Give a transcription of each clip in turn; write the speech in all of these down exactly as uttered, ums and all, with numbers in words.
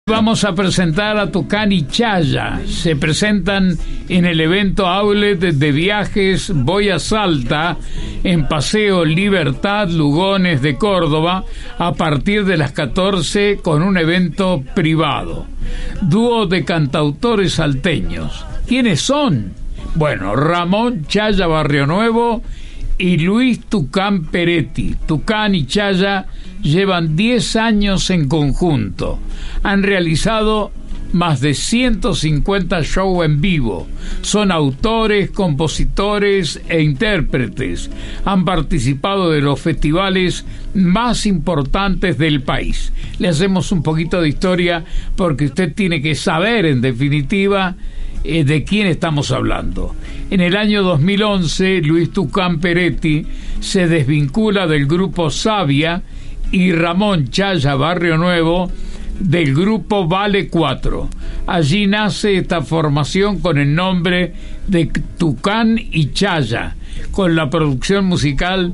Vamos a presentar a Tucán y Chaya. Se presentan en el evento Outlet de Viajes Voy a Salta, en Paseo Libertad, Lugones de Córdoba, a partir de las catorce, con un evento privado. Dúo de cantautores salteños. ¿Quiénes son? Bueno, Ramón Chaya Barrionuevo y Luis Tucán Peretti. Tucán y Chaya llevan diez años en conjunto. Han realizado más de ciento cincuenta shows en vivo. Son autores, compositores e intérpretes. Han participado de los festivales más importantes del país. Le hacemos un poquito de historia porque usted tiene que saber, en definitiva, eh, de quién estamos hablando. En el año dos mil once, Luis Tucán Peretti se desvincula del grupo Savia y Ramón Chaya Barrionuevo del grupo Vale cuatro. Allí nace esta formación con el nombre de Tucán y Chaya, con la producción musical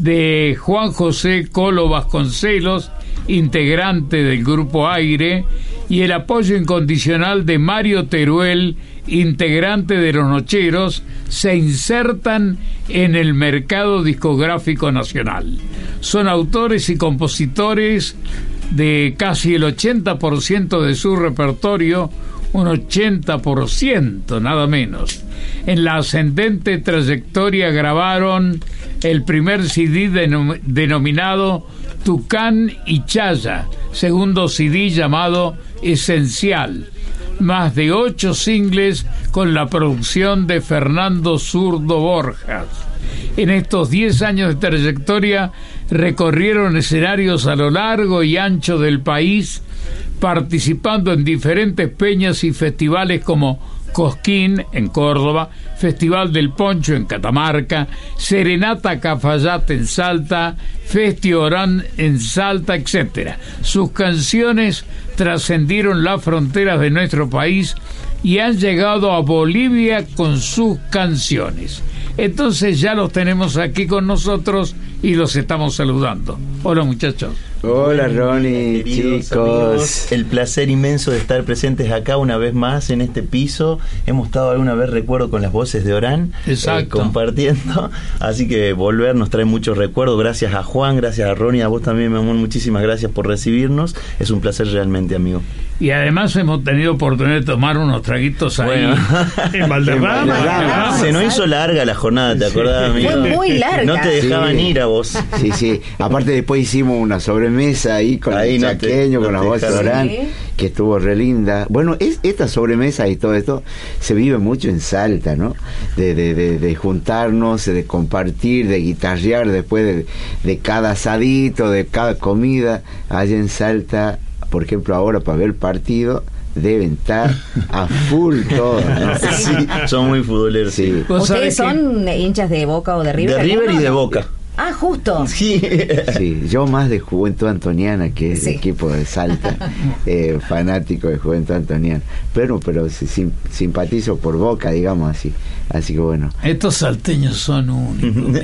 de Juan José Colo Vasconcelos, integrante del grupo Aire, y el apoyo incondicional de Mario Teruel, integrante de Los Nocheros. Se insertan en el mercado discográfico nacional. Son autores y compositores de casi el ochenta por ciento de su repertorio, un ochenta por ciento nada menos. En la ascendente trayectoria grabaron el primer C D denom- denominado Tucán y Chaya, segundo C D llamado Esencial, más de ocho singles con la producción de Fernando Zurdo Borjas. En estos diez años de trayectoria recorrieron escenarios a lo largo y ancho del país, participando en diferentes peñas y festivales como Cosquín en Córdoba, Festival del Poncho en Catamarca, Serenata Cafayate en Salta, Festi Orán en Salta, etcétera. Sus canciones trascendieron las fronteras de nuestro país y han llegado a Bolivia con sus canciones. Entonces ya los tenemos aquí con nosotros y los estamos saludando. Hola, muchachos. Hola, Ronnie, chicos. Amigos, el placer inmenso de estar presentes acá una vez más en este piso. Hemos estado alguna vez, recuerdo, con las voces de Orán, eh, compartiendo. Así que volver nos trae muchos recuerdos. Gracias a Juan, gracias a Ronnie, a vos también, mi amor. Muchísimas gracias por recibirnos. Es un placer realmente, amigo. Y además hemos tenido oportunidad de tomar unos traguitos ahí, bueno, en Valderrama. Se nos hizo larga la jornada, ¿te acordás, amigo? Fue muy larga. No te dejaban sí. ir a vos. Sí, sí. Aparte después hicimos una sobremesa ahí con ahí el no chaqueño, te, con no la voz de Orán, ¿sí? Que estuvo re linda. Bueno, es, esta sobremesa y todo esto se vive mucho en Salta, ¿no? De, de, de, de juntarnos, de compartir, de guitarrear después de, de cada asadito, de cada comida. Allá en Salta, por ejemplo, ahora para ver el partido deben estar a full todos, ¿no? Sí, son muy futboleros. Sí. ¿Ustedes son hinchas de Boca o de River? De River y de Boca. Ah, justo. Sí. Sí, yo más de Juventud Antoniana, que es sí. el equipo de Salta, eh, fanático de Juventud Antoniana. Pero, pero sim, simpatizo por Boca, digamos así. Así que bueno. Estos salteños son únicos.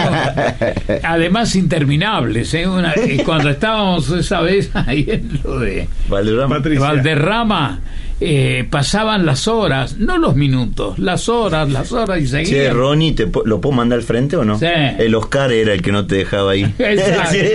Además interminables, ¿eh? Una, cuando estábamos esa vez ahí en lo de Valderrama, Valderrama eh, pasaban las horas, no los minutos, las horas, las horas y seguían. Che, Ronnie, ¿te po- ¿lo puedo mandar al frente o no? Sí. El Oscar era el que no te dejaba ahí. Exacto. Sí.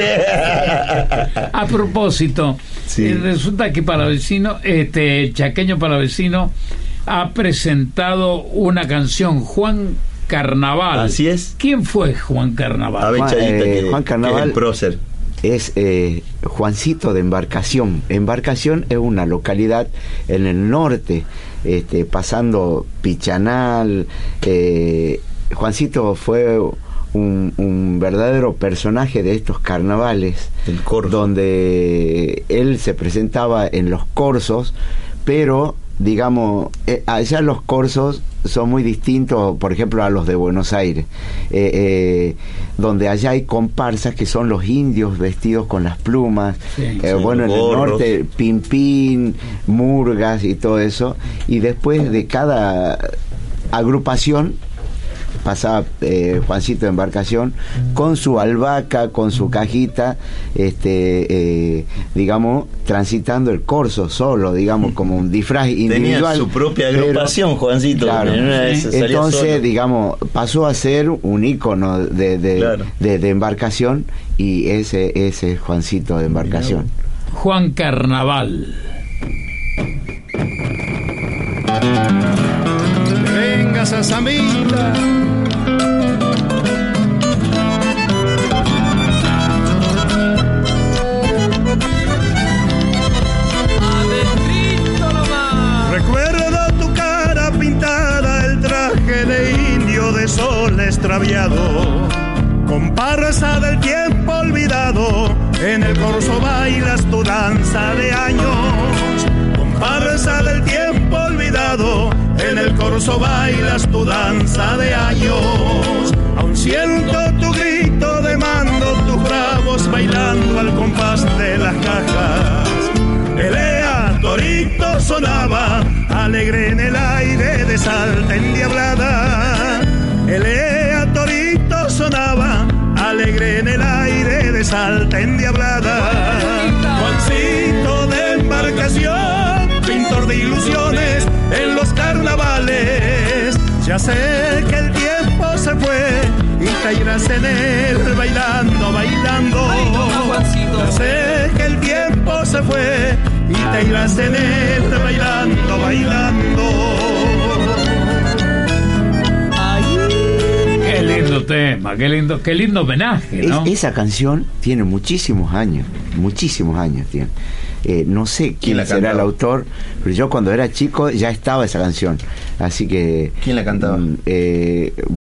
A propósito, sí. eh, resulta que Palavecino, este chaqueño Palavecino, ha presentado una canción, Juan Carnaval. Así es. ¿Quién fue Juan Carnaval? A ver, Juan, Chayita, eh, que, Juan Carnaval que es el prócer. Es eh, Juancito de Embarcación. Embarcación es una localidad en el norte, este, pasando Pichanal. Eh, Juancito fue un, un verdadero personaje de estos carnavales, el corso, donde él se presentaba en los corsos, pero digamos, eh, allá los corsos son muy distintos, por ejemplo, a los de Buenos Aires, eh, eh, donde allá hay comparsas que son los indios vestidos con las plumas, sí, eh, sí, bueno, en el norte, pimpín, murgas y todo eso, y después de cada agrupación pasaba eh, Juancito de Embarcación con su albahaca, con su cajita, este, eh, digamos, transitando el corso solo, digamos, como un disfraz individual. Tenía su propia agrupación, pero, Juancito. Claro, sí. Entonces, solo. digamos, pasó a ser un ícono de, de, claro. de, de Embarcación, y ese, ese es Juancito de Embarcación. Juan Carnaval. Venga, Sasamita. Recuerdo tu cara pintada, el traje de indio de sol extraviado, comparsa del tiempo olvidado, en el corso bailas tu danza de años. Comparsa del tiempo olvidado, en el corso bailas tu danza de años. Aún siento tu grito de mando, tus bravos bailando al compás de las cajas. Elea, torito sonaba, alegre en el aire de Salta endiablada. Elea, torito sonaba, alegre en el aire de Salta endiablada. Juancito de Embarcación, pintor de ilusiones en los carnavales. Ya sé que el tiempo se fue y caerás en él bailando, bailando. Ya sé que el tiempo se fue y te irás en él bailando, bailando. Qué lindo tema, qué lindo, qué lindo homenaje, ¿no? Es, esa canción tiene muchísimos años, muchísimos años tiene. Eh, no sé quién, ¿Quién será el autor, pero yo cuando era chico ya estaba esa canción, así que... ¿Quién la cantaba? Eh,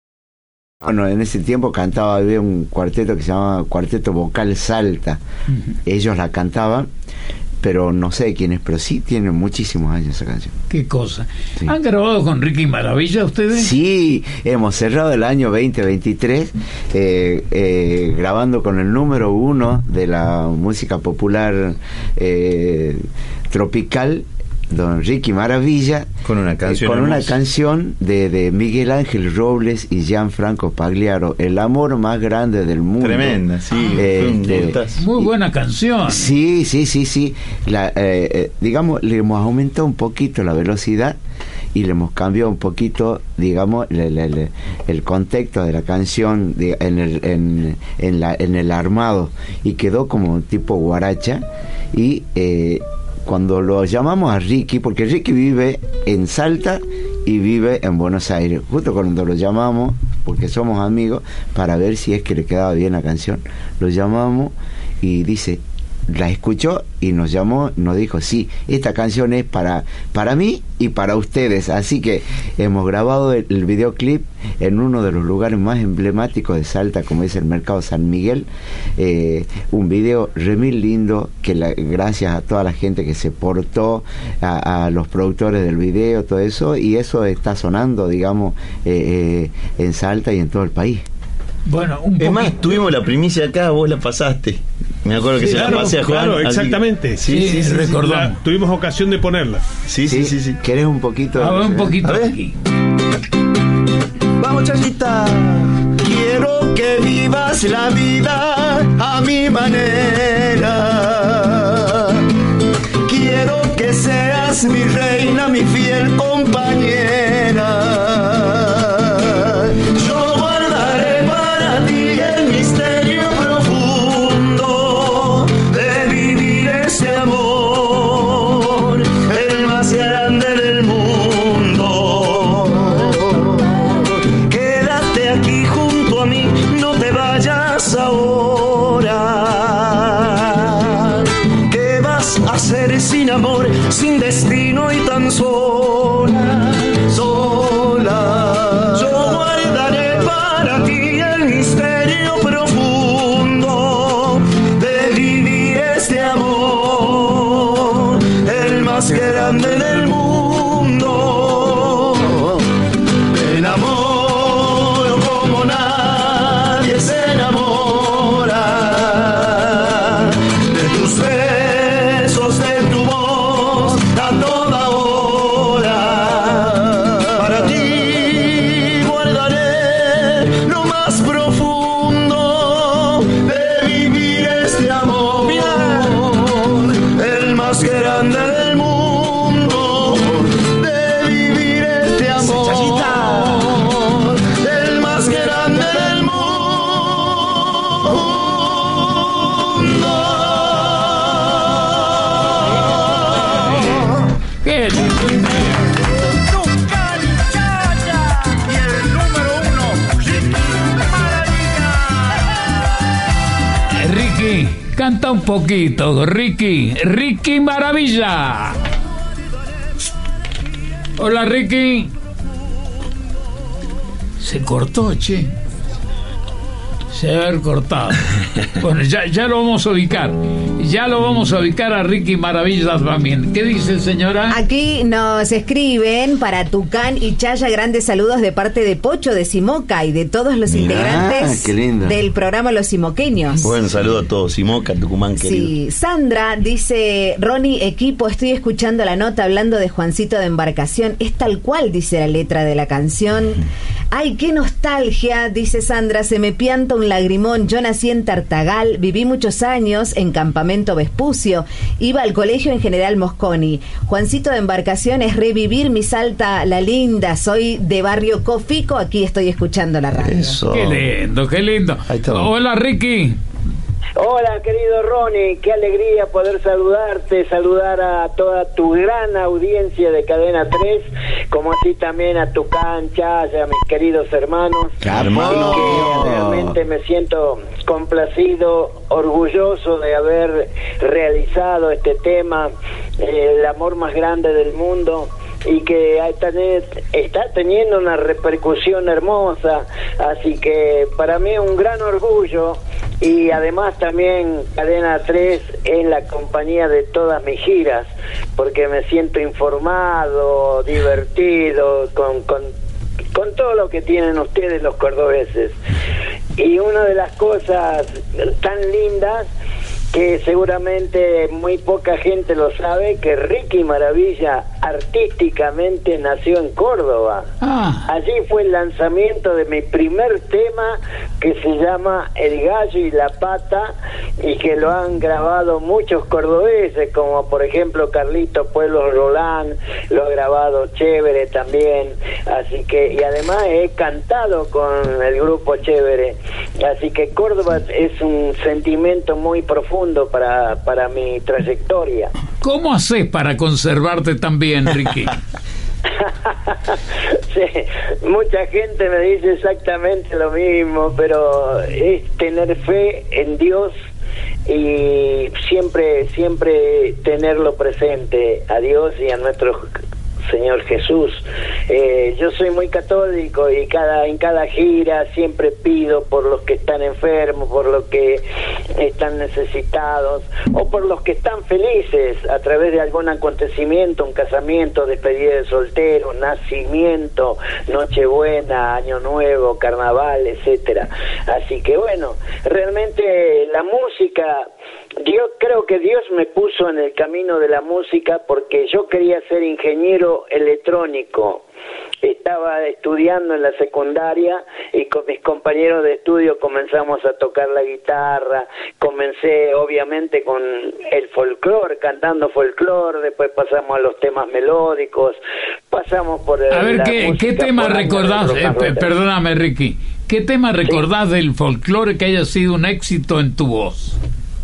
bueno, en ese tiempo cantaba, había un cuarteto que se llamaba Cuarteto Vocal Salta. Uh-huh. Ellos la cantaban, pero no sé quién es, pero sí tienen muchísimos años esa canción. Qué cosa. Sí. ¿Han grabado con Ricky Maravilla ustedes? Sí, hemos cerrado el año veinte veintitrés eh, eh, grabando con el número uno de la música popular eh, tropical, don Ricky Maravilla, con una canción, eh, con una canción de, de Miguel Ángel Robles y Gianfranco Pagliaro, El amor más grande del mundo. Tremenda, sí. Eh, Muy buena canción. Sí, sí, sí, sí. La, eh, eh, digamos, le hemos aumentado un poquito la velocidad y le hemos cambiado un poquito, digamos, le, le, le, el contexto de la canción de, en, el, en, en, la, en el armado, y quedó como tipo guaracha. Y eh, cuando lo llamamos a Ricky, porque Ricky vive en Salta y vive en Buenos Aires, justo cuando lo llamamos, porque somos amigos, para ver si es que le quedaba bien la canción, lo llamamos y dice, la escuchó y nos llamó, nos dijo, sí, esta canción es para, para mí y para ustedes. Así que hemos grabado el, el videoclip en uno de los lugares más emblemáticos de Salta, como es el Mercado San Miguel. Eh, un video remil lindo, que la, gracias a toda la gente que se portó, a, a los productores del video, todo eso, y eso está sonando, digamos, eh, eh, en Salta y en todo el país. Bueno, un es más, tuvimos la primicia acá, vos la pasaste. Me acuerdo que sí, se claro, la pasé a Juan. Claro, exactamente. Sí, sí, sí, sí, recordamos. La, tuvimos ocasión de ponerla. Sí, sí, sí, sí. sí. ¿Querés un poquito? A ver, un poquito a ver. Aquí. Vamos, Chayita. Quiero que vivas la vida a mi manera. Quiero que seas mi reina, mi fiel compañera. Sin amor, sin destino y tan sola, sola. Yo guardaré para ti el misterio profundo de vivir este amor, el más grande del mundo. Me enamoro como nadie se enamora de tus besos, de ¡Qué lindo tema! Y el número uno, Ricky Maravilla. Ricky, canta un poquito, Ricky, Ricky Maravilla. Hola, Ricky. Se cortó, che. Se debe haber cortado. Bueno, ya, ya lo vamos a ubicar. Ya lo vamos a ubicar a Ricky Maravilla también. ¿Qué dice, señora? Aquí nos escriben para Tucán y Chaya grandes saludos de parte de Pocho de Simoca y de todos los Mirá, integrantes qué lindo. del programa Los Simoqueños. Bueno, saludo a todos. Simoca, Tucumán, querido. Sí, Sandra dice, Ronnie, equipo, estoy escuchando la nota hablando de Juancito de Embarcación. Es tal cual, dice la letra de la canción. Ay, qué nostalgia, dice Sandra, se me pianta un lagrimón. Yo nací en Tartagal, viví muchos años en Campamento Vespucio, iba al colegio en General Mosconi. Juancito de Embarcación es revivir mi Salta la linda, soy de Barrio Cofico, aquí estoy escuchando la radio. Eso. Qué lindo, qué lindo. Hola, Ricky. Hola, querido Ronnie, qué alegría poder saludarte, saludar a toda tu gran audiencia de Cadena tres, como así también a Tucán, Chaya, mis queridos hermanos. Hermano. Que realmente me siento complacido, orgulloso de haber realizado este tema, eh, el amor más grande del mundo, y que está teniendo una repercusión hermosa, así que para mí es un gran orgullo, y además también Cadena tres en la compañía de todas mis giras, porque me siento informado, divertido, con, con, con todo lo que tienen ustedes los cordobeses. Y una de las cosas tan lindas, que seguramente muy poca gente lo sabe, que Ricky Maravilla artísticamente nació en Córdoba. Ah. Allí fue el lanzamiento de mi primer tema, que se llama El Gallo y la Pata, y que lo han grabado muchos cordobeses, como por ejemplo Carlito Pueblo Rolán, lo ha grabado Chévere también, así que, y además he cantado con el grupo Chévere, así que Córdoba es un sentimiento muy profundo para, para mi trayectoria. ¿Cómo haces para conservarte tan bien, Ricky? Sí, mucha gente me dice exactamente lo mismo, pero es tener fe en Dios y siempre, siempre tenerlo presente, a Dios y a nuestro Señor Jesús. Eh, yo soy muy católico y cada en cada gira siempre pido por los que están enfermos, por los que están necesitados o por los que están felices a través de algún acontecimiento, un casamiento, despedida de soltero, nacimiento, Nochebuena, Año Nuevo, Carnaval, etcétera. Así que bueno, realmente la música, yo creo que Dios me puso en el camino de la música porque yo quería ser ingeniero electrónico. Estaba estudiando en la secundaria y con mis compañeros de estudio comenzamos a tocar la guitarra. Comencé obviamente con el folclore, cantando folclore, después pasamos a los temas melódicos, pasamos por el, a ver, ¿qué, ¿qué tema recordás? Eh, perdóname, Ricky, ¿qué tema recordás sí. del folclore que haya sido un éxito en tu voz?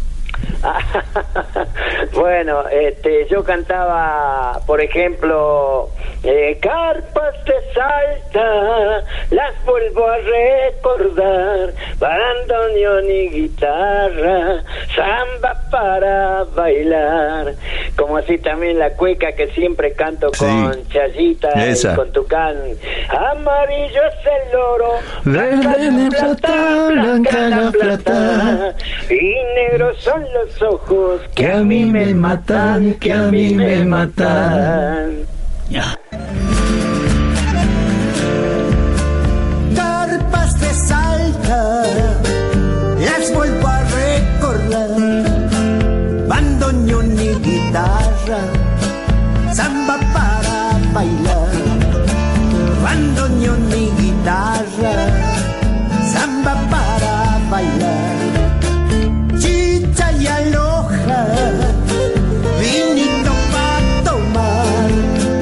Bueno, este, yo cantaba, por ejemplo, eh, carpas de Salta, las vuelvo a recordar, bandoneón y guitarra, samba para bailar, como así también la cueca que siempre canto sí. con Chayita y con Tucán. Amarillo es el oro, verde la plata, blanca la plata, y negros son los ojos que a mí me matan, que a mí me matan. Ya. Carpas de Salta, las vuelvo a recordar, bandoneón y guitarra, samba para bailar, bandoneón y guitarra, samba para bailar. Y aloja, vinito pa' tomar,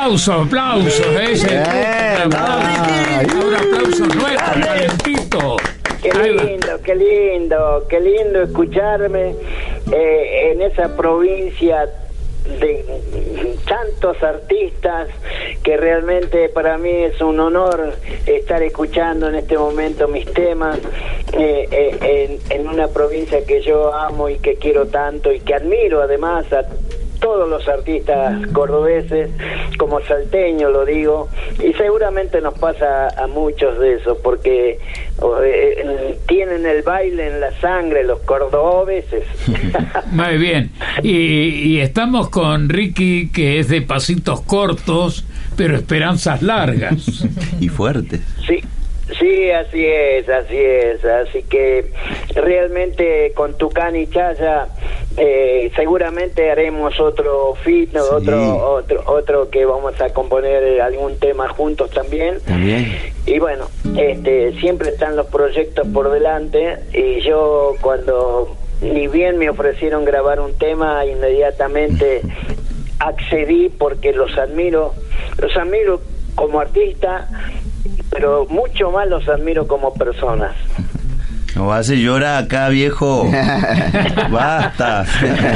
aplausos, aplausos. Ese, eh, un aplauso, un aplauso nuestro, calentito. Qué lindo, qué lindo, qué lindo escucharme eh, en esa provincia de tantos artistas, que realmente para mí es un honor estar escuchando en este momento mis temas eh, eh, en, en una provincia que yo amo y que quiero tanto y que admiro además a todos los artistas cordobeses, como salteño lo digo, y seguramente nos pasa a muchos de esos, porque eh, tienen el baile en la sangre los cordobeses. Muy bien, y, y estamos con Ricky, que es de pasitos cortos, pero esperanzas largas. Y fuertes. Sí. Sí, así es, así es, así que realmente con Tucán y Chaya eh, seguramente haremos otro fit, ¿no? sí. otro, otro, otro que vamos a componer algún tema juntos también. También. Y bueno, este, siempre están los proyectos por delante, y yo cuando ni bien me ofrecieron grabar un tema, inmediatamente accedí porque los admiro, los admiro como artista, pero mucho más los admiro como personas. No vas a hacer llorar acá, viejo. Basta.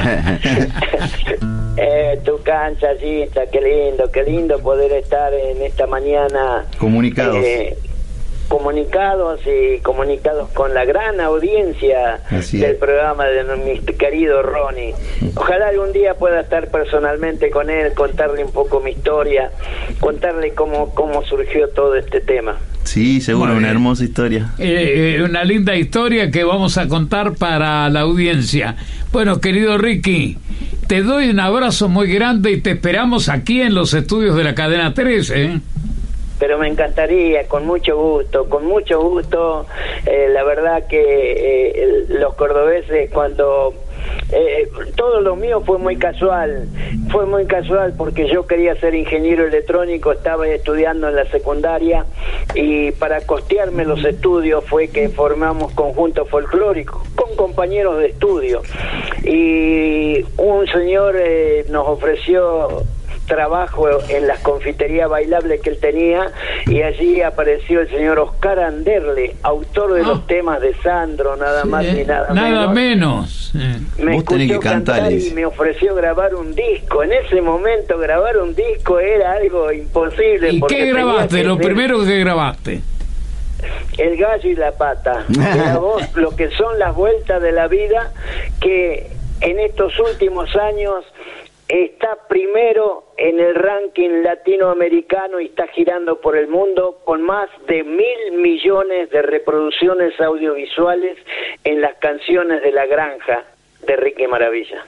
eh, tu cancha, Chayita, qué lindo, qué lindo poder estar en esta mañana comunicados. Eh, comunicados y comunicados con la gran audiencia Así del es. programa de mi querido Ronnie. Ojalá algún día pueda estar personalmente con él, contarle un poco mi historia, contarle cómo, cómo surgió todo este tema. Sí, seguro, una hermosa historia. Eh, una linda historia que vamos a contar para la audiencia. Bueno, querido Ricky, te doy un abrazo muy grande y te esperamos aquí en los estudios de la Cadena trece, ¿eh? Pero me encantaría, con mucho gusto, con mucho gusto. Eh, la verdad que eh, los cordobeses, cuando eh, todo lo mío fue muy casual, fue muy casual porque yo quería ser ingeniero electrónico, estaba estudiando en la secundaria, y para costearme los estudios fue que formamos conjunto folclórico con compañeros de estudio, y un señor eh, nos ofreció trabajo en las confiterías bailables que él tenía, y allí apareció el señor Oscar Anderle, autor de oh. los temas de Sandro, nada sí, más ni nada, nada menos. menos. Me Vos tenés que cantar, cantar y me ofreció grabar un disco. En ese momento grabar un disco era algo imposible. ¿Y qué grabaste? Lo primero que grabaste. El gallo y la pata. La voz, lo que son las vueltas de la vida, que en estos últimos años está primero en el ranking latinoamericano y está girando por el mundo con más de mil millones de reproducciones audiovisuales en las canciones de La Granja de Ricky Maravilla.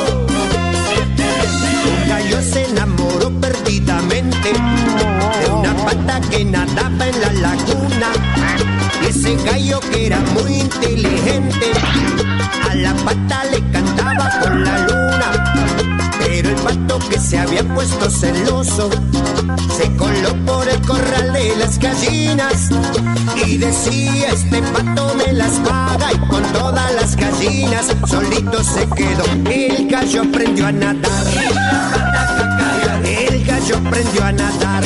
Un gallo se enamoró perdidamente de una pata que nadaba en la laguna, y ese gallo, que era muy inteligente, a la pata le cantaba con la luna. Pero el pato, que se había puesto celoso, se coló por el corral de las gallinas y decía: este pato me las paga, y con todas las gallinas solito se quedó. El gallo aprendió a nadar, el gallo aprendió a nadar,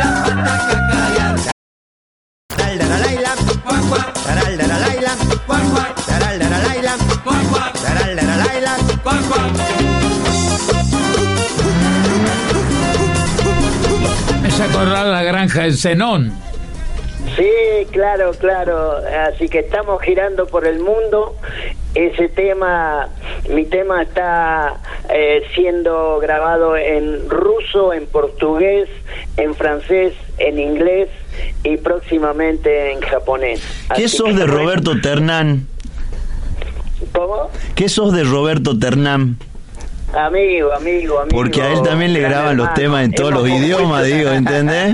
¿Se acordaba La Granja del Zenón? Sí, claro, claro. Así que estamos girando por el mundo. Ese tema, mi tema está eh, siendo grabado en ruso, en portugués, en francés, en inglés y próximamente en japonés. ¿Qué Así sos de Roberto Ternán? ¿Cómo? ¿Qué sos de Roberto Ternán? Amigo, amigo, amigo. Porque a él también le graban los temas en todos los idiomas, digo, ¿entendés?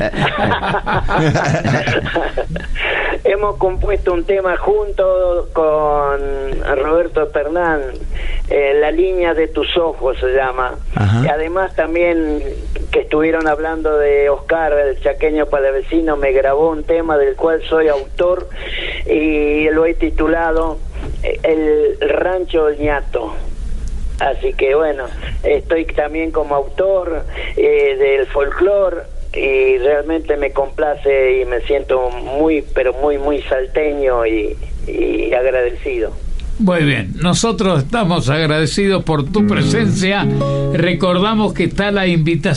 Hemos compuesto un tema junto con Roberto Ternán, eh, La línea de tus ojos se llama. Ajá. Y además también, que estuvieron hablando de Oscar, el chaqueño palavecino, me grabó un tema del cual soy autor y lo he titulado El Rancho del Ñato. Así que bueno, estoy también como autor eh, del folclore y realmente me complace y me siento muy, pero muy, muy salteño y, y agradecido. Muy bien, nosotros estamos agradecidos por tu presencia. Recordamos que está la invitación